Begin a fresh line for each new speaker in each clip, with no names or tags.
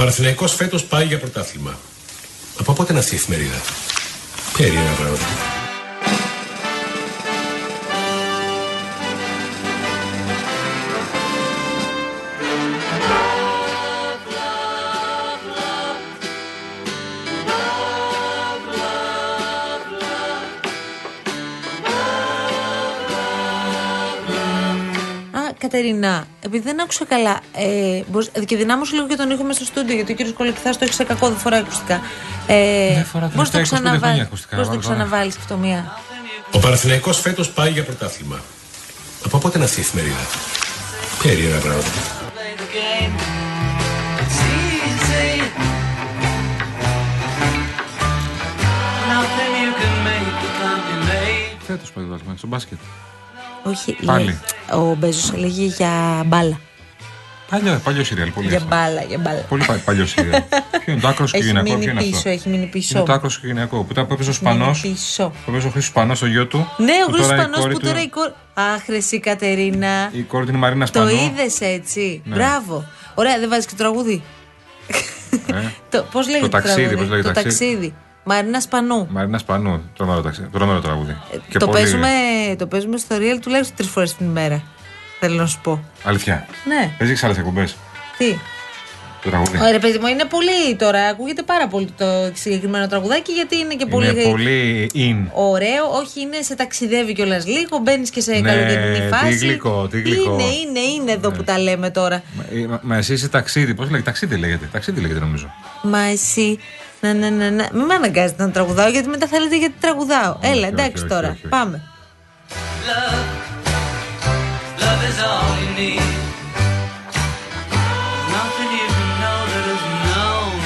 Παναθηναϊκός φέτος πάει για πρωτάθλημα. Από πότε είναι αυτή η εφημερίδα? Περίεργα πράγματα.
Κατερίνα, επειδή δεν άκουσα καλά, και δυνάμωσε λίγο και τον ήχο μες στο στούντιο, γιατί ο κύριος Κολοκυθάς το έχει σε κακό, δεν φοράει ακουστικά. Μπορείς να το ξαναβάλεις αυτό μία.
Ο Παναθηναϊκός φέτος πάει για πρωτάθλημα. Από πότε είναι αυτή η εφημερίδα? Περίεργα πράγματα.
Φέτος πάει στο μπάσκετ.
Όχι, ο Μπέζος έλεγε για μπάλα.
Παλιό σιριάλ, πολύ.
Για μπάλα.
Πολύ παλιό σιριάλ. Ποιο είναι το άκρο οικογενειακό?
Έχει μείνει πίσω.
Είναι το άκρο οικογενειακό. Που έπαιζε ο Σπανός. Που έπαιζε ο Χρήστος Σπανός, ο γιο του.
Ναι, ο Χρήστος Σπανός που τώρα η κόρη. Αχ, εσύ Κατερίνα.
Η κόρη είναι η Μαρίνα Σπανού.
Το είδες έτσι. Μπράβο. Ωραία, δεν βάζεις και τραγούδι. Πώς λέγεται το ταξίδι? Μαρίνα Σπανού.
Μαρίνα Σπανού, τρομερό τραγούδι.
Το παίζουμε στο Real τουλάχιστον 3 φορές την ημέρα. Θέλω να σου πω.
Αλήθεια?
Ναι.
Παίζεις άλλες εκπομπές?
Τι?
Το τραγούδι.
Ωραία, παιδί μου, είναι πολύ τώρα. Ακούγεται πάρα πολύ το συγκεκριμένο τραγουδάκι, γιατί είναι και πολύ.
Είναι πολύ in.
Ωραίο, όχι, είναι σε ταξιδεύει κιόλας λίγο. Μπαίνεις και σε καλοκαιρινή φάση.
Τι γλυκό.
Είναι εδώ που τα λέμε τώρα.
Μα εσύ είσαι ταξίδι. Πώς λέγεται? Ταξίδι λέγεται νομίζω.
Μα εσύ. Ναι. Μην με αναγκάζετε να τραγουδάω, γιατί μετά θα λέτε γιατί τραγουδάω. Έλα, εντάξει τώρα. Πάμε. Love is all you need. Nothing you can know that isn't known.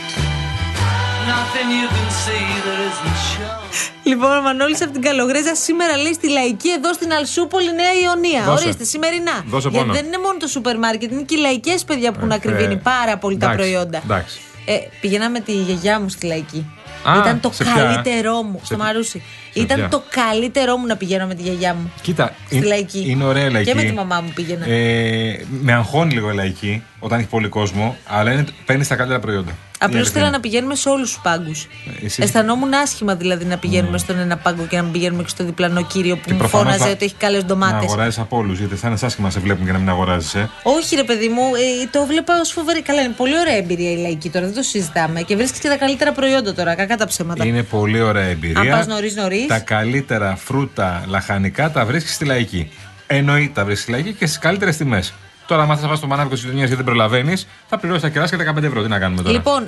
Nothing you can see that isn't shown. Λοιπόν, ο Μανώλης από την Καλογρέζα σήμερα λέει στη Λαϊκή εδώ στην Αλσούπολη, Νέα Ιωνία. Ορίστε, σημερινά. Γιατί δεν είναι μόνο το σούπερ μάρκετ, είναι και οι λαϊκές, παιδιά, που έχουν ακριβήνει πάρα πολύ τα προϊόντα. Πηγαίναμε με τη γιαγιά μου στη Λαϊκή. Ήταν το καλύτερό μου στο Μαρούσι. Ήταν το καλύτερό μου να πηγαίνω με τη γιαγιά μου.
Κοίτα,
στη Λαϊκή.
Είναι ωραία Λαϊκή.
Και με τη μαμά μου πήγαινα.
Με αγχώνει λίγο η Λαϊκή όταν έχει πολύ κόσμο, αλλά παίρνει τα καλύτερα προϊόντα.
Απλώς ήθελα να πηγαίνουμε σε όλους τους πάγκους. Αισθανόμουν άσχημα δηλαδή να πηγαίνουμε στον ένα πάγκο και να μην πηγαίνουμε και στο διπλανό κύριο που μου φώναζε ότι έχει καλές ντομάτες.
Να αγοράζεις από όλους, γιατί θα είναι άσχημα να σε βλέπουν και να μην αγοράζεις.
Όχι, ρε παιδί μου, το βλέπα ως φοβερή. Καλά, είναι πολύ ωραία εμπειρία η Λαϊκή τώρα, δεν το συζητάμε. Και βρίσκεις και τα καλύτερα προϊόντα τώρα, κακά τα ψέματα.
Είναι πολύ ωραία εμπειρία.
Αν πας νωρίς.
Τα καλύτερα φρούτα, λαχανικά τα βρίσκεις στη Λαϊκή. Εννοείται τα βρίσκεις στη Λαϊκή και στις καλύτερες τιμές. Τώρα, αν θα πας στο μανάβικο της γειτονιάς γιατί δεν προλαβαίνεις, θα πληρώσεις τα κεράσια 15 ευρώ. Τι να κάνουμε τώρα?
Λοιπόν,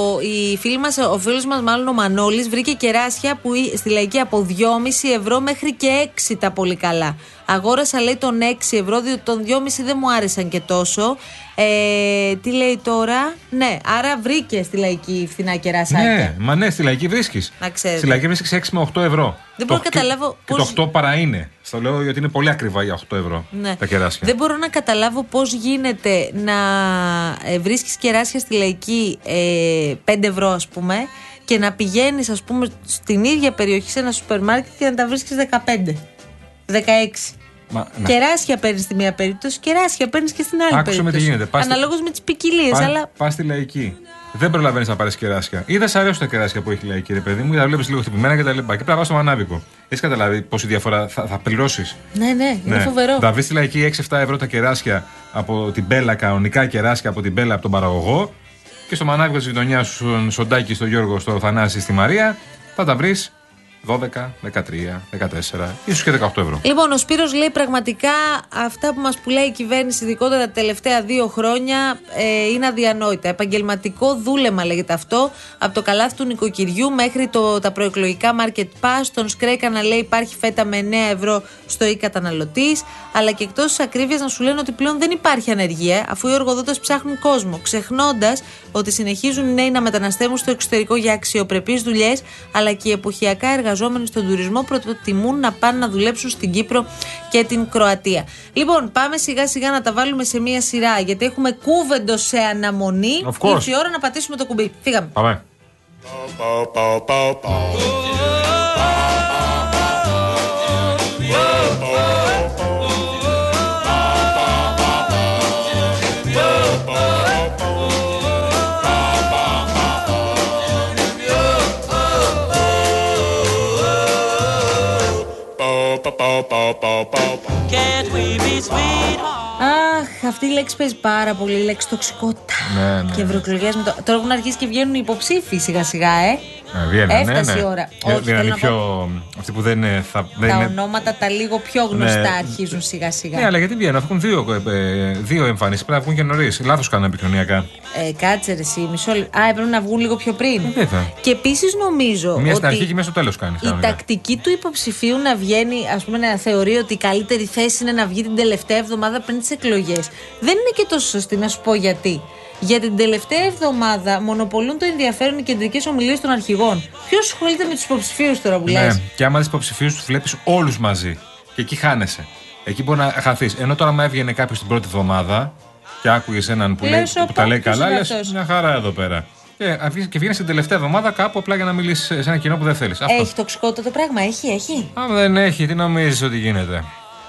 ο φίλος μας, μάλλον ο Μανώλης, βρήκε κεράσια που στη Λαϊκή από 2,5 ευρώ μέχρι και 6 τα πολύ καλά. Αγόρασα, λέει, τον 6 ευρώ, διότι τον 2,5 δεν μου άρεσαν και τόσο. Τι λέει τώρα? Ναι, άρα βρήκε στη Λαϊκή φθηνά κεράσια.
Ναι, στη Λαϊκή βρίσκεις.
Να ξέρετε.
Στη Λαϊκή βρίσκεις 6 με 8 ευρώ.
Δεν μπορώ να καταλάβω.
Και το 8 παρά είναι. Στο λέω γιατί είναι πολύ ακριβά για 8 ευρώ τα κεράσια.
Δεν μπορώ να καταλάβω πώς γίνεται να βρίσκεις κεράσια στη Λαϊκή 5 ευρώ, ας πούμε, και να πηγαίνεις, ας πούμε, στην ίδια περιοχή σε ένα σούπερ μάρκετ και να τα βρίσκεις 15, 16. Κεράσια παίρνεις στη μία περίπτωση, κεράσια παίρνεις και στην άλλη περίπτωση.
Άκουσε με τι γίνεται.
Αναλόγως με τις ποικιλίες.
Πας στη Λαϊκή. Δεν προλαβαίνεις να πάρεις κεράσια. Ή δεν σ' αρέσουν τα κεράσια που έχει η Λαϊκή, ρε παιδί μου, ή τα βλέπεις λίγο χτυπημένα κτλ. Και πρέπει να πας στο μανάβικο. Έχεις καταλάβει πόση διαφορά θα πληρώσεις?
Ναι, είναι φοβερό.
Θα βρεις στη Λαϊκή 6-7 ευρώ τα κεράσια από την Μπέλα, κανονικά κεράσια από την Μπέλα, από τον παραγωγό. Και στο μανάβικο της γειτονιάς σου, στον Σοντάκη, στο Γιώργο, στο Θανάση, στη Μαρία, θα τα βρεις 12, 13, 14, ίσως και 18 ευρώ.
Λοιπόν, ο Σπύρος λέει πραγματικά αυτά που μας πουλάει η κυβέρνηση, ειδικότερα τα τελευταία 2 χρόνια, είναι αδιανόητα. Επαγγελματικό δούλεμα λέγεται αυτό. Από το καλάθι του νοικοκυριού μέχρι τα προεκλογικά market pass. Τον Σκρέκανα, λέει, υπάρχει φέτα με 9 ευρώ στο καταναλωτής. Αλλά και εκτός της ακρίβειας να σου λένε ότι πλέον δεν υπάρχει ανεργία, αφού οι εργοδότες ψάχνουν κόσμο. Ξεχνώντας ότι συνεχίζουν οι νέοι να μεταναστεύουν στο εξωτερικό για αξιοπρεπείς δουλειές, αλλά και οι εποχιακά εργαζόμενοι στον τουρισμό προτιμούν να πάνε να δουλέψουν στην Κύπρο και την Κροατία. Λοιπόν, πάμε σιγά σιγά να τα βάλουμε σε μία σειρά, γιατί έχουμε κούβεντο σε αναμονή. Ήρθε η ώρα να πατήσουμε το κουμπί. Φύγαμε.
Πάμε.
Αχ, αυτή η λέξη παίζει πάρα πολύ, η λέξη τοξικότητα.
Ναι.
Και ευρωεκλογές με το. Τώρα έχουν αρχίσει και βγαίνουν οι υποψήφοι σιγά-σιγά, Έφτασε η ώρα.
Δηλαδή αυτοί που δεν θα.
Τα ονόματα τα λίγο πιο γνωστά αρχίζουν σιγά-σιγά.
Ναι, αλλά γιατί βγαίνουν, αφού έχουν δύο εμφανίσεις. Πρέπει να βγουν και νωρίς. Λάθος κάνουν επικοινωνιακά.
Κάτσε ρε εσύ, μισό λεπτό. Έπρεπε να βγουν λίγο πιο πριν. Και επίσης νομίζω.
Μία στην αρχή και μία στο τέλος κάνει.
Η τακτική του υποψηφίου να βγαίνει, ας πούμε, να θεωρεί ότι η καλύτερη θέση είναι να βγει την τελευταία εβδομάδα πριν τις εκλογές. Δεν είναι και τόσο σωστή, να σου πω γιατί. Για την τελευταία εβδομάδα μονοπολούν το ενδιαφέρον οι κεντρικές ομιλίες των αρχηγών. Ποιος ασχολείται με τους υποψηφίους τώρα που λες?
Ναι, και άμα τις υποψηφίους τους βλέπεις όλους μαζί. Και εκεί χάνεσαι. Εκεί μπορεί να χαθείς. Ενώ τώρα, άμα έβγαινε κάποιος την πρώτη εβδομάδα και άκουγες έναν που τα λέει καλά, λες μια χαρά εδώ πέρα. Και βγαίνεις την τελευταία εβδομάδα κάπου απλά για να μιλήσεις σε ένα κοινό που δεν θέλεις.
Έχει τοξικότητα το πράγμα, έχει.
Αν δεν έχει, τι νομίζεις ότι γίνεται?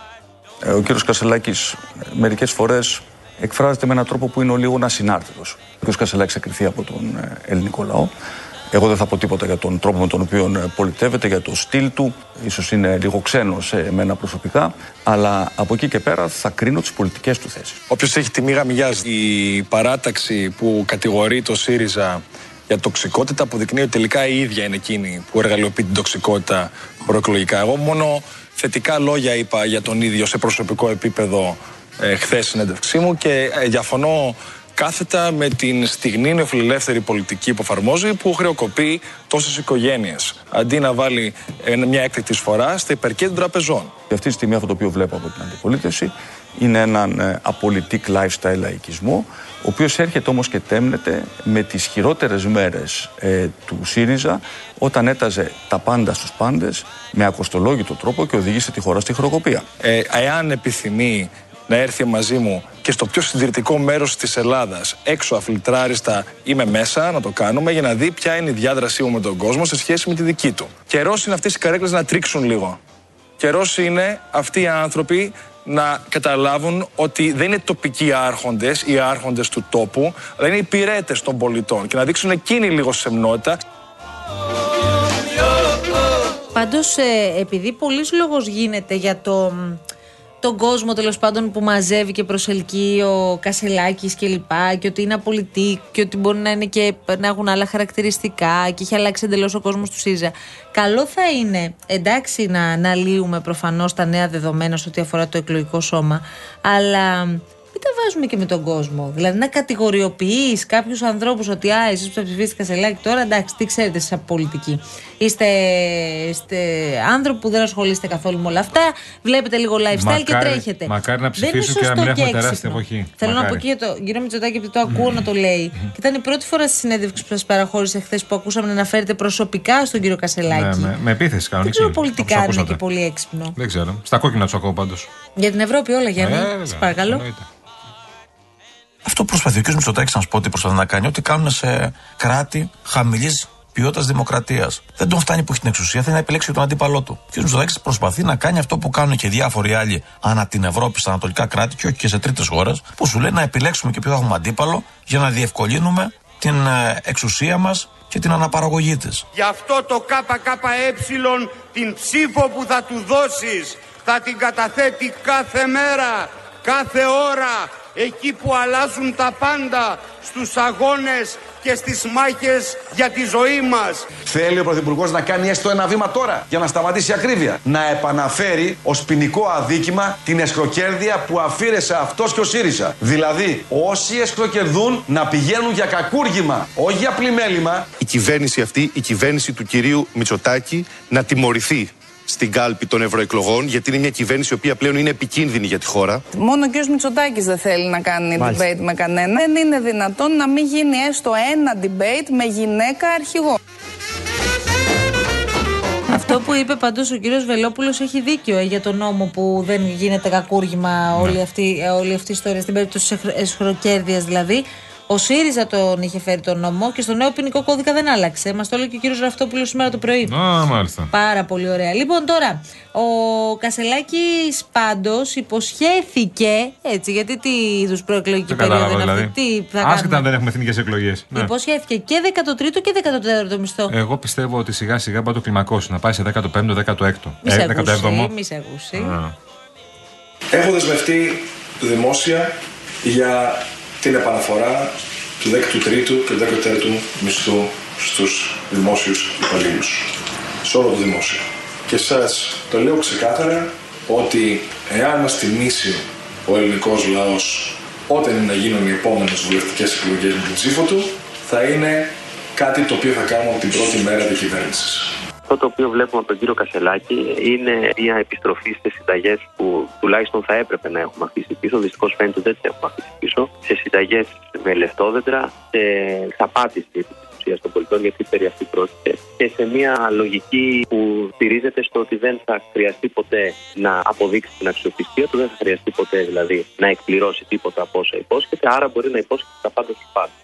Ο κύριος Κασελάκης μερικές φορές εκφράζεται με έναν τρόπο που είναι λίγο ασυνάρτητος. Ο κύριος Κασελάκης θα κριθεί από τον ελληνικό λαό. Εγώ δεν θα πω τίποτα για τον τρόπο με τον οποίο πολιτεύεται, για το στυλ του. Ίσως είναι λίγο ξένο σε μένα προσωπικά, αλλά από εκεί και πέρα θα κρίνω τις πολιτικές του θέσεις.
Όποιος έχει τη μοίρα μοιάζει. Η παράταξη που κατηγορεί το ΣΥΡΙΖΑ για τοξικότητα αποδεικνύει ότι τελικά η ίδια είναι εκείνη που εργαλειοποιεί την τοξικότητα προεκλογικά. Εγώ μόνο θετικά λόγια είπα για τον ίδιο σε προσωπικό επίπεδο χθες συνέντευξή μου και διαφωνώ κάθετα με την στιγνή νεοφιλελεύθερη πολιτική που εφαρμόζει, που χρεοκοπεί τόσες οικογένειες. Αντί να βάλει μια έκτακτη εισφορά στα υπερκέρδη των τραπεζών.
Και αυτή τη στιγμή αυτό το οποίο βλέπω από την αντιπολίτευση είναι έναν απολυτικ lifestyle λαϊκισμό, ο οποίος έρχεται όμως και τέμνεται με τις χειρότερες μέρες του ΣΥΡΙΖΑ, όταν έταζε τα πάντα στους πάντες με ακοστολόγητο τρόπο και οδήγησε τη χώρα στη χρεοκοπία.
Εάν επιθυμεί να έρθει μαζί μου και στο πιο συντηρητικό μέρος της Ελλάδας, έξω αφιλτράριστα είμαι μέσα, να το κάνουμε για να δει ποια είναι η διάδρασή μου με τον κόσμο σε σχέση με τη δική του. Καιρός είναι αυτές οι καρέκλες να τρίξουν λίγο. Καιρός είναι αυτοί οι άνθρωποι να καταλάβουν ότι δεν είναι τοπικοί άρχοντες ή άρχοντες του τόπου, αλλά είναι υπηρέτες των πολιτών και να δείξουν εκείνοι λίγο σεμνότητα.
Πάντως, επειδή πολλής λόγος γίνεται για τον κόσμο τέλος πάντων που μαζεύει και προσελκύει ο Κασελάκης και λοιπά, και ότι είναι απολυτικ και ότι μπορεί να είναι και να έχουν άλλα χαρακτηριστικά και έχει αλλάξει εντελώς ο κόσμος του ΣΥΡΙΖΑ. Καλό θα είναι, εντάξει, να αναλύουμε προφανώς τα νέα δεδομένα σε ό,τι αφορά το εκλογικό σώμα, αλλά μην τα βάζουμε και με τον κόσμο. Δηλαδή να κατηγοριοποιείς κάποιους ανθρώπους ότι εσείς που θα ψηφίσετε Κασελάκη τώρα, εντάξει, τι ξέρετε εσείς από πολιτική? Είστε άνθρωποι που δεν ασχολείστε καθόλου με όλα αυτά. Βλέπετε λίγο lifestyle και τρέχετε.
Μακάρι να ψηφίσουν και να μην έχουμε τεράστια εποχή.
Θέλω να πω και για τον κύριο Μητσοτάκη, επειδή το ακούω να το λέει. Και ήταν η πρώτη φορά στη συνέντευξη που σας παραχώρησε χθες που ακούσαμε να αναφέρετε προσωπικά στον κύριο Κασελάκη.
Ναι, με επίθεση κανονική.
Δεν ξέρω πολιτικά είναι και πολύ έξυπνο.
Δεν ξέρω. Στα κόκκινα του ακούω πάντως.
Για την Ευρώπη όλα, Γιάννη. Σας παρακαλώ.
Αυτό προσπαθεί ο κ. Μητσοτάκης, να σου πω ότι προσπαθεί να κάνει, ό,τι κάνουν σε κράτη χαμηλής ποιότητας δημοκρατίας. Δεν τον φτάνει που έχει την εξουσία, θέλει να επιλέξει τον αντίπαλό του. Ο κ. Μητσοτάκης προσπαθεί να κάνει αυτό που κάνουν και διάφοροι άλλοι ανά την Ευρώπη, στα ανατολικά κράτη και όχι και σε τρίτες χώρες, που σου λέει να επιλέξουμε και ποιο θα έχουμε αντίπαλο για να διευκολύνουμε την εξουσία μας και την αναπαραγωγή της.
Γι' αυτό το ΚΚΕ, την ψήφο που θα του δώσεις, θα την καταθέτει κάθε μέρα, κάθε ώρα, εκεί που αλλάζουν τα πάντα, στους αγώνες και στις μάχες για τη ζωή μας.
Θέλει ο Πρωθυπουργός να κάνει έστω ένα βήμα τώρα για να σταματήσει η ακρίβεια. Να επαναφέρει ως ποινικό αδίκημα την εσχροκέρδεια που αφήρεσε αυτός και ο ΣΥΡΙΖΑ. Δηλαδή, όσοι εσχροκερδούν να πηγαίνουν για κακούργημα, όχι για πλημέλημα.
Η κυβέρνηση αυτή, η κυβέρνηση του κυρίου Μητσοτάκη, να τιμωρηθεί στην κάλπη των ευρωεκλογών, γιατί είναι μια κυβέρνηση η οποία πλέον είναι επικίνδυνη για τη χώρα.
Μόνο ο κ. Μητσοτάκης δεν θέλει να κάνει debate με κανένα. Δεν είναι δυνατόν να μην γίνει έστω ένα debate με γυναίκα αρχηγό.
Αυτό που είπε πάντως ο κύριος Βελόπουλος έχει δίκιο για τον νόμο που δεν γίνεται κακούργημα όλη αυτή η ιστορία, στην περίπτωση της εσχροκέρδειας δηλαδή. Ο ΣΥΡΙΖΑ τον είχε φέρει τον νόμο και στο νέο ποινικό κώδικα δεν άλλαξε. Μας το λέει και ο κύριος Ραυτόπουλος σήμερα το πρωί.
Μάλιστα.
Πάρα πολύ ωραία. Λοιπόν, τώρα, ο Κασελάκης πάντως υποσχέθηκε. Έτσι, γιατί τι είδους προεκλογική περίοδο είναι
δηλαδή.
αυτή, τι θα κάνουμε.
Άσχετα αν δεν έχουμε εθνικές εκλογές. Ναι.
Υποσχέθηκε και 13ο και 14ο μισθό.
Εγώ πιστεύω ότι σιγά σιγά πάει το κλιμακώσει, να πάει σε 15ο, 16ο.
Μη σε ακούσει.
Έχω δεσμευτεί δημόσια για την επαναφορά του 13ου και του 14ου μισθού στους δημόσιους υπαλλήλους. Σε όλο το δημόσιο. Και σας το λέω ξεκάθαρα ότι εάν μας τιμήσει ο ελληνικός λαός όταν είναι να γίνουν οι επόμενες βουλευτικές εκλογές με την ψήφο του, θα είναι κάτι το οποίο θα κάνουμε από την πρώτη μέρα διακυβέρνησης.
Αυτό το οποίο βλέπουμε από τον κύριο Κασελάκη είναι μια επιστροφή στις συνταγές που τουλάχιστον θα έπρεπε να έχουμε αφήσει πίσω. Δυστυχώς φαίνεται ότι δεν τις έχουμε αφήσει πίσω. Σε συνταγές με λεφτόδεντρα, σε απάτηση επί της ουσίας των πολιτών, γιατί περί αυτή πρόκειται. Και σε μια λογική που στηρίζεται στο ότι δεν θα χρειαστεί ποτέ να αποδείξει την αξιοπιστία του, δεν θα χρειαστεί ποτέ δηλαδή να εκπληρώσει τίποτα από όσα υπόσχεται, άρα μπορεί να υπόσχεται τα πάντα στους πάντες.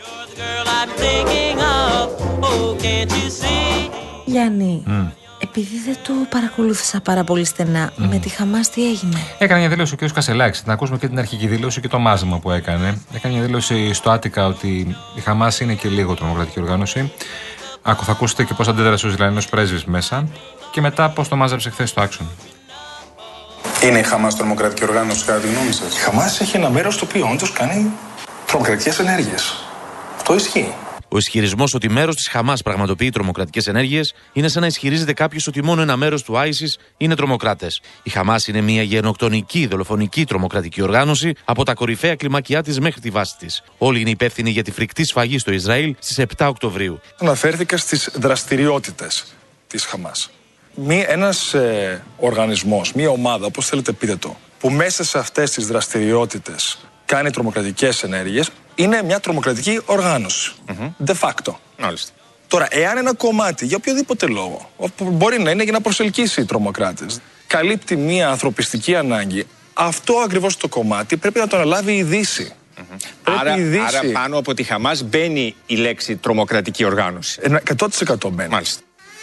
Γιάννη, επειδή δεν το παρακολούθησα πάρα πολύ στενά, με τη Χαμάς τι έγινε?
Έκανε μια δήλωση ο κ. Κασελάκης. Να ακούσουμε και την αρχική δήλωση και το μάζεμα που έκανε. Έκανε μια δήλωση στο Άτικα ότι η Χαμάς είναι και λίγο τρομοκρατική οργάνωση. Θα ακούσετε και πώς αντέδρασε ο Ισραηλινός πρέσβης μέσα. Και μετά πώς το μάζεψε χθες στο Άξον.
Είναι η Χαμάς τρομοκρατική οργάνωση, κατά τη γνώμη σας? Η Χαμάς έχει ένα μέρος το οποίο όντως κάνει τρομοκρατικές ενέργειες. Αυτό ισχύει.
Ο ισχυρισμός ότι μέρος της Χαμάς πραγματοποιεί τρομοκρατικές ενέργειες είναι σαν να ισχυρίζεται κάποιος ότι μόνο ένα μέρος του ISIS είναι τρομοκράτες. Η Χαμάς είναι μια γενοκτονική, δολοφονική τρομοκρατική οργάνωση από τα κορυφαία κλιμάκια της μέχρι τη βάση της. Όλοι είναι υπεύθυνοι για τη φρικτή σφαγή στο Ισραήλ στις 7 Οκτωβρίου.
Αναφέρθηκα στις δραστηριότητες της Χαμάς. Ένας οργανισμός, μια ομάδα, όπως θέλετε πείτε το, που μέσα σε αυτές τις δραστηριότητες κάνει τρομοκρατικές ενέργειες, είναι μια τρομοκρατική οργάνωση. De facto.
Μάλιστα.
Τώρα, εάν ένα κομμάτι, για οποιοδήποτε λόγο, μπορεί να είναι για να προσελκύσει τρομοκράτες, καλύπτει μια ανθρωπιστική ανάγκη, αυτό ακριβώς το κομμάτι πρέπει να το αναλάβει η Δύση.
Άρα πάνω από τη Χαμάς μπαίνει η λέξη τρομοκρατική οργάνωση.
100% μπαίνει.
Μάλιστα.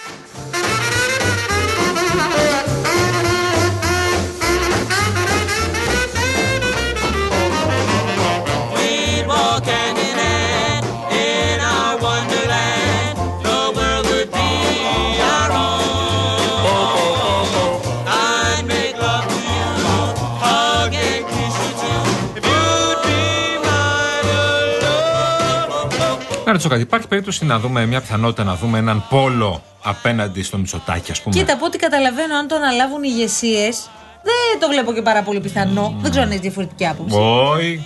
Να ρωτήσω κάτι, υπάρχει περίπτωση να δούμε μια πιθανότητα να δούμε έναν πόλο απέναντι στο Μητσοτάκη, ας πούμε?
Κοίτα, από ό,τι καταλαβαίνω, αν το αναλάβουν οι ηγεσίες, δεν το βλέπω και πάρα πολύ πιθανό. Δεν ξέρω αν έχει διαφορετική άποψη.
Όχι.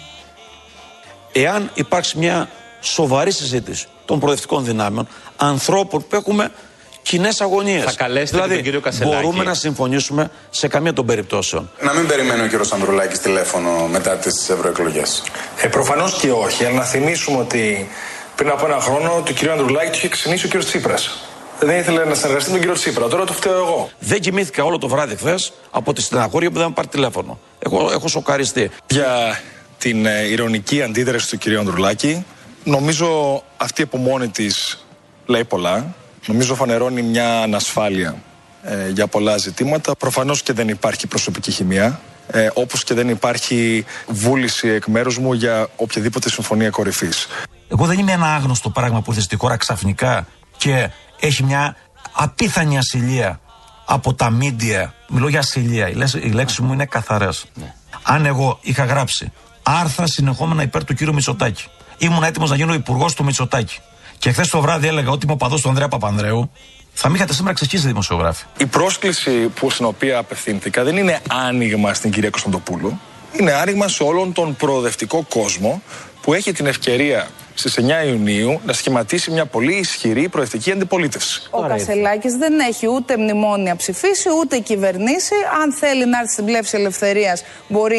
Εάν υπάρξει μια σοβαρή συζήτηση των προοδευτικών δυνάμεων, ανθρώπων που έχουμε κοινές αγωνίες.
Θα καλέσετε
δηλαδή,
τον κύριο Κασελάκη.
Μπορούμε να συμφωνήσουμε σε καμία των περιπτώσεων.
Να μην περιμένει ο κύριος Ανδρουλάκης τηλέφωνο μετά τις ευρωεκλογές. Προφανώς και όχι. Αλλά να θυμίσουμε ότι πριν από ένα χρόνο του κύριου Ανδρουλάκη του είχε ξενήσει ο κύριος Τσίπρας. Δεν ήθελε να συνεργαστεί με τον κύριο Τσίπρα. Τώρα το φταίω εγώ.
Δεν κοιμήθηκα όλο το βράδυ χθες από τη στεναχώρια που δεν μου πάρει τηλέφωνο. Έχω σοκαριστεί.
Για την ειρωνική αντίδραση του κυρίου Ανδρουλάκη, νομίζω αυτή από μόνη της λέει πολλά. Νομίζω φανερώνει μια ανασφάλεια για πολλά ζητήματα. Προφανώς και δεν υπάρχει προσωπική χημεία. Όπως και δεν υπάρχει βούληση εκ μέρους μου για οποιαδήποτε συμφωνία κορυφής.
Εγώ δεν είμαι ένα άγνωστο πράγμα που ήρθε στη χώρα ξαφνικά και έχει μια απίθανη ασυλία από τα μίντια. Μιλώ για ασυλία. Οι λέξεις μου είναι καθαρές. Αν εγώ είχα γράψει άρθρα συνεχόμενα υπέρ του κύριου Μητσοτάκη, ήμουν έτοιμος να γίνω υπουργός του Μητσοτάκη, και χθες το βράδυ έλεγα ότι είμαι οπαδός του Ανδρέα Παπανδρέου, θα με είχατε σήμερα ξεχύσει δημοσιογράφοι.
Η πρόσκληση στην οποία απευθύνθηκα δεν είναι άνοιγμα στην κυρία Κωνσταντοπούλου. Είναι άνοιγμα σε όλον τον προοδευτικό κόσμο που έχει την ευκαιρία στις 9 Ιουνίου να σχηματίσει μια πολύ ισχυρή προοδευτική αντιπολίτευση.
Ο Κασελάκης δεν έχει ούτε μνημόνια ψηφίσει, ούτε κυβερνήσει. Αν θέλει να έρθει στην Πλεύση Ελευθερίας, μπορεί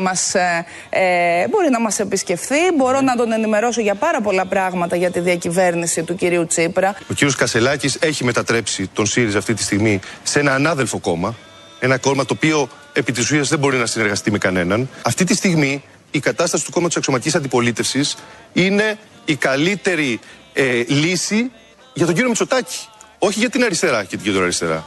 να μας επισκεφθεί. Μπορώ να τον ενημερώσω για πάρα πολλά πράγματα για τη διακυβέρνηση του κυρίου Τσίπρα.
Ο κύριος Κασελάκης έχει μετατρέψει τον ΣΥΡΙΖΑ αυτή τη στιγμή σε ένα ανάδελφο κόμμα. Ένα κόμμα το οποίο επί της ουσίας δεν μπορεί να συνεργαστεί με κανέναν. Αυτή τη στιγμή η κατάσταση του κόμματος αξιωματικής αντιπολίτευσης είναι η καλύτερη λύση για τον κύριο Μητσοτάκη. Όχι για την αριστερά και την κεντροαριστερά.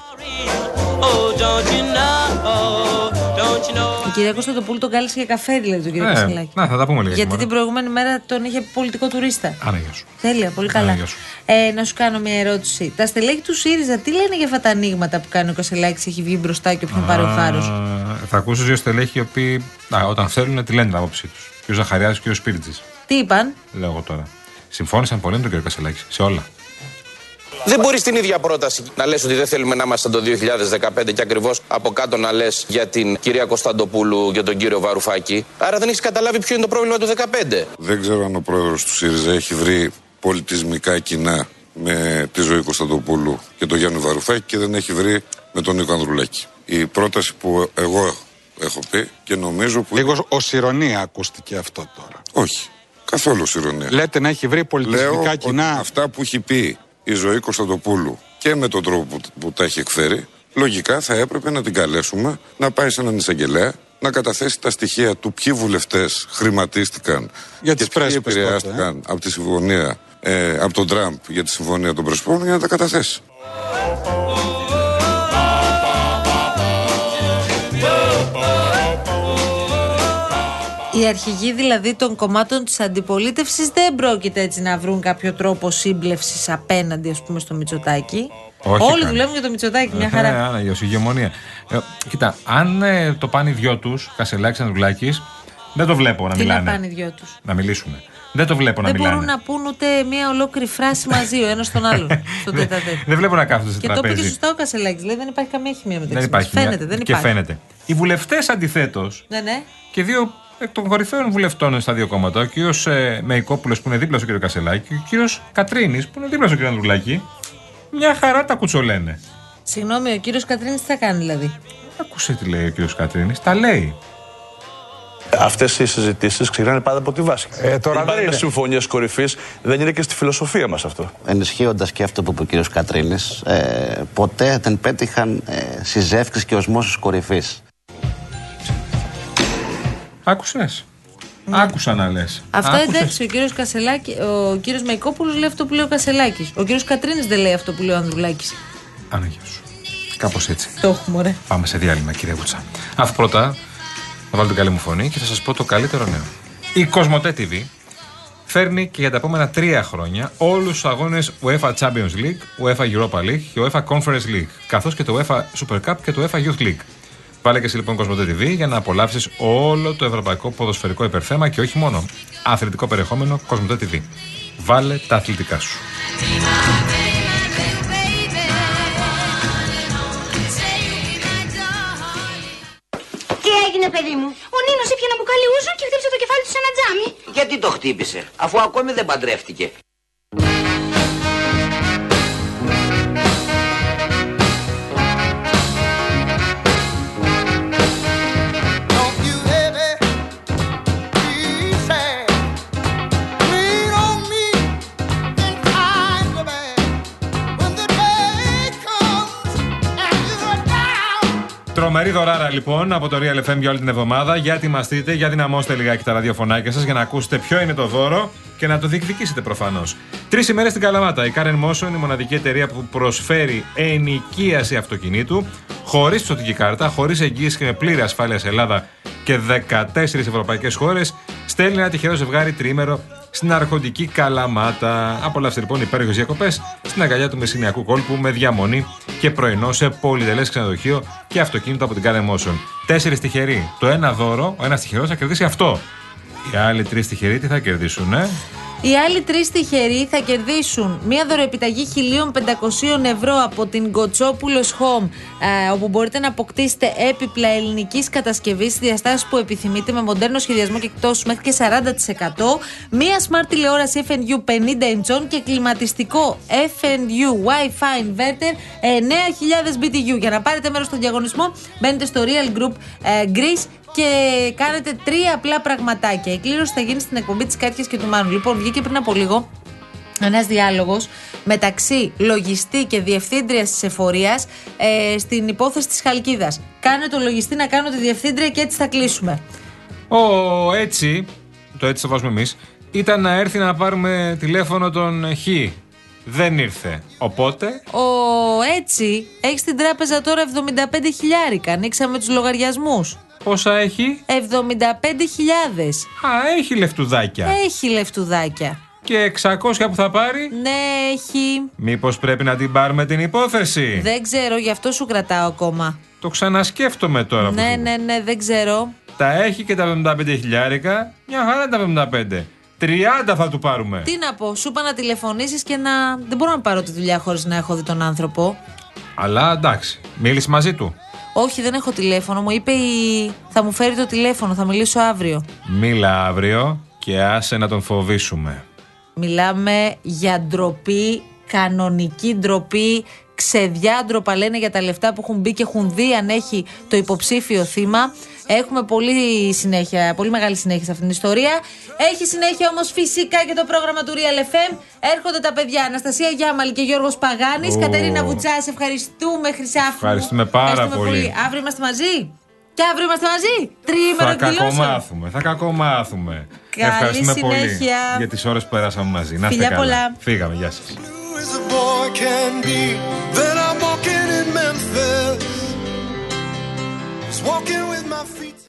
Η κυρία Κωνσταντοπούλου τον κάλεσε για καφέ, δηλαδή, τον κύριο Κασελάκη.
Να, θα τα πούμε λίγο.
Γιατί την προηγούμενη μέρα τον είχε πολιτικό τουρίστα.
Άρα, σου.
Τέλεια, πολύ καλά. Να σου κάνω μια ερώτηση. Τα στελέχη του ΣΥΡΙΖΑ τι λένε για αυτά τα ανοίγματα που κάνει ο Κασελάκης, έχει βγει μπροστά και όποιον πάρει ο θάρρος?
Θα ακούσει δύο στελέχοι οι οποίοι όταν θέλουν τη λένε την άποψή του. Και ο Ζαχαριάς και ο Σπίριτζης.
Τι είπαν?
Λέω εγώ τώρα. Συμφώνησαν πολύ με τον κύριο Κασελάκη σε όλα.
Δεν μπορεί στην ίδια πρόταση να λες ότι δεν θέλουμε να είμαστε το 2015 και ακριβώς από κάτω να λες για την κυρία Κωνσταντοπούλου και τον κύριο Βαρουφάκη. Άρα δεν έχεις καταλάβει ποιο είναι το πρόβλημα του 2015.
Δεν ξέρω αν ο πρόεδρος του ΣΥΡΙΖΑ έχει βρει πολιτισμικά κοινά με τη Ζωή Κωνσταντοπούλου και τον Γιάννη Βαρουφάκη και δεν έχει βρει με τον Νίκο Ανδρουλάκη. Η πρόταση που εγώ έχω πει και νομίζω που.
Λίγο ως ηρωνία ακούστηκε αυτό τώρα.
Όχι. Καθόλου ως ηρωνία.
Λέτε να έχει βρει πολιτισμικά
Λέω
κοινά.
Αυτά που έχει πει η Ζωή Κωνσταντοπούλου και με τον τρόπο που τα έχει εκφέρει, λογικά θα έπρεπε να την καλέσουμε να πάει σε έναν εισαγγελέα να καταθέσει τα στοιχεία του ποιοι βουλευτές χρηματίστηκαν
για
και ποιοι επηρεάστηκαν από τη συμφωνία, από τον Τραμπ για τη συμφωνία των Πρεσπών, για να τα καταθέσει.
Οι αρχηγοί δηλαδή των κομμάτων της αντιπολίτευσης δεν πρόκειται έτσι να βρουν κάποιο τρόπο σύμπλευσης απέναντι, ας πούμε, στο Μητσοτάκη. Όλοι δουλεύουν για το Μητσοτάκη, μια χαρά.
Άνα, ηγεμονία. Κοίτα, αν το πάνε οι δυο τους, Κασελάκης, Ανδρουλάκης, δεν το βλέπω να μιλάνε.
Τι να πάνε οι δυο τους?
Να μιλήσουν. Δεν το βλέπω να μιλάνε.
Δεν μπορούν να πούν ούτε μια ολόκληρη φράση μαζί ο ένας στον άλλον.
Δεν βλέπω να κάθονται σε τραπέζι.
Και το είπε και σωστά ο Κασελάκης. Δηλαδή δεν υπάρχει καμία χημεία μεταξύ.
Δεν υπάρχει.
Φαίνεται, δεν υπάρχει.
Και φαίνεται. Οι βουλευτές αντιθέτως.
Ναι.
Και δύο εκ των κορυφαίων βουλευτών στα δύο κόμματα, ο κύριος Μεϊκόπουλος που είναι δίπλα στον κύριο Κασελάκη και ο κύριος Κατρίνης που είναι δίπλα στον κύριο Ανδρουλάκη, μια χαρά τα κουτσολένε.
Συγγνώμη, ο κύριος Κατρίνης τι θα κάνει δηλαδή?
Άκουσε τι λέει ο κύριος Κατρίνης, τα λέει.
Αυτές οι συζητήσεις ξεκινάνε πάντα από τη βάση. Τώρα δεν είναι συμφωνίες κορυφής, δεν είναι και στη φιλοσοφία μας αυτό.
Ενισχύοντας και αυτό που είπε ο κύριος Κατρίνης, ποτέ δεν πέτυχαν συζεύξεις και οσμώσεις κορυφής.
Άκουσες? Άκουσα να λες.
Αυτά εντάξει, ο κύριος Κασελάκη, ο κύριος Μεϊκόπουλος λέει αυτό που λέει ο Κασελάκης. Ο κύριος Κατρίνης δεν λέει αυτό που λέει ο Ανδρουλάκης.
Αναγία σου. Κάπως έτσι.
Το έχουμε, ωραία.
Πάμε σε διάλειμμα, κυρία Βούτσα. Αφού πρώτα θα βάλω την καλή μου φωνή και θα σας πω το καλύτερο νέο. Η Κοσμοτέ TV φέρνει και για τα επόμενα 3 χρόνια όλους τους αγώνες UEFA Champions League, UEFA Europa League και UEFA Conference League, καθώς και το UEFA Super Cup και το UEFA Youth League. Βάλε και εσύ λοιπόν Κοσμοτέ TV για να απολαύσεις όλο το ευρωπαϊκό ποδοσφαιρικό υπερθέμα και όχι μόνο. Αθλητικό περιεχόμενο Κοσμοτέ TV. Βάλε τα αθλητικά σου.
Τι έγινε, παιδί μου? Ο Νίνος ήπια ένα μπουκάλι ούζο και χτύπησε το κεφάλι του σε ένα τζάμι.
Γιατί το χτύπησε, αφού ακόμη δεν παντρεύτηκε?
Τρομερή δωράρα λοιπόν από το Real FM για όλη την εβδομάδα. Για ετοιμαστείτε, για δυναμώστε λιγάκι τα ραδιοφωνάκια σας για να ακούσετε ποιο είναι το δώρο και να το διεκδικήσετε προφανώς. 3 ημέρες στην Καλαμάτα. Η Karen Motion, η μοναδική εταιρεία που προσφέρει ενοικίαση αυτοκινήτου, χωρίς πιστωτική κάρτα, χωρίς εγγύηση και με πλήρη ασφάλεια σε Ελλάδα και 14 ευρωπαϊκές χώρες, στέλνει ένα τυχερό ζευγάρι τριήμερο στην αρχοντική Καλαμάτα. Απολαύστε λοιπόν υπέροχες διακοπές στην αγκαλιά του Μεσσηνιακού κόλπου με διαμονή και πρωινό σε πολυτελές ξενοδοχείο και αυτοκίνητο από την Karen Motion. 4 τυχεροί. Το ένα δώρο, ο ένας τυχερός θα κερδίσει αυτό. Οι άλλοι 3 τυχεροί τι θα κερδίσουν,
Οι άλλοι 3 τυχεροί θα κερδίσουν μία δωροεπιταγή 1.500 ευρώ από την Κοτσόπουλος Home, όπου μπορείτε να αποκτήσετε έπιπλα ελληνικής κατασκευής στις διαστάσεις που επιθυμείτε με μοντέρνο σχεδιασμό και εκτόσεις μέχρι και 40%, μία smart τηλεόραση FNU 50 inch και κλιματιστικό FNU Wi-Fi inverter 9.000 BTU. Για να πάρετε μέρος στον διαγωνισμό μπαίνετε στο Real Group Greece και κάνετε 3 απλά πραγματάκια. Η κλήρωση θα γίνει στην εκπομπή της Κάτιας και του Μάνου. Λοιπόν, βγήκε πριν από λίγο ένας διάλογος μεταξύ λογιστή και διευθύντριας της εφορίας στην υπόθεση της Χαλκίδας. Κάνε το λογιστή να κάνω τη διευθύντρια και έτσι θα κλείσουμε.
Έτσι, το έτσι το βάζουμε εμείς, ήταν να έρθει να πάρουμε τηλέφωνο τον Χ. Δεν ήρθε. Οπότε.
Έτσι έχει στην τράπεζα τώρα 75 χιλιάρικα. Ανοίξαμε τους λογαριασμούς.
Πόσα έχει?
75.000.
Έχει λεφτουδάκια.
Έχει λεφτουδάκια.
Και 600 που θα πάρει?
Ναι, έχει.
Μήπως πρέπει να την πάρουμε την υπόθεση?
Δεν ξέρω, γι' αυτό σου κρατάω ακόμα.
Το ξανασκέφτομαι τώρα.
Ναι, δεν ξέρω.
Τα έχει και τα 75 χιλιάρικα. Μια χαρά τα 75. 30 θα του πάρουμε.
Τι να πω, σου είπα να τηλεφωνήσεις και να. Δεν μπορώ να πάρω τη δουλειά χωρίς να έχω δει τον άνθρωπο.
Αλλά εντάξει, μίλησε μαζί του?
Όχι, δεν έχω τηλέφωνο. Μου είπε θα μου φέρει το τηλέφωνο, θα μιλήσω αύριο.
Μίλα αύριο και άσε να τον φοβήσουμε.
Μιλάμε για ντροπή, κανονική ντροπή, ξεδιάντροπα λένε για τα λεφτά που έχουν μπει και έχουν δει αν έχει το υποψήφιο θύμα. Έχουμε πολύ μεγάλη συνέχεια σε αυτήν την ιστορία. Έχει συνέχεια όμως φυσικά και το πρόγραμμα του Real FM. Έρχονται τα παιδιά Αναστασία Γιάμαλη και Γιώργος Παγάνης. Κατερίνα Βουτσά, σε ευχαριστούμε, Χρυσάφου.
Ευχαριστούμε πάρα πολύ.
Αύριο είμαστε μαζί. Και αύριο είμαστε μαζί. Τριήμερο εκδηλώσεων.
Θα κακομάθουμε.
Καλή
Ευχαριστούμε
συνέχεια.
πολύ για τις ώρες που περάσαμε μαζί. Να είστε καλά.
Πολλά.
Φύγαμε, γεια σας.
Walking with my feet.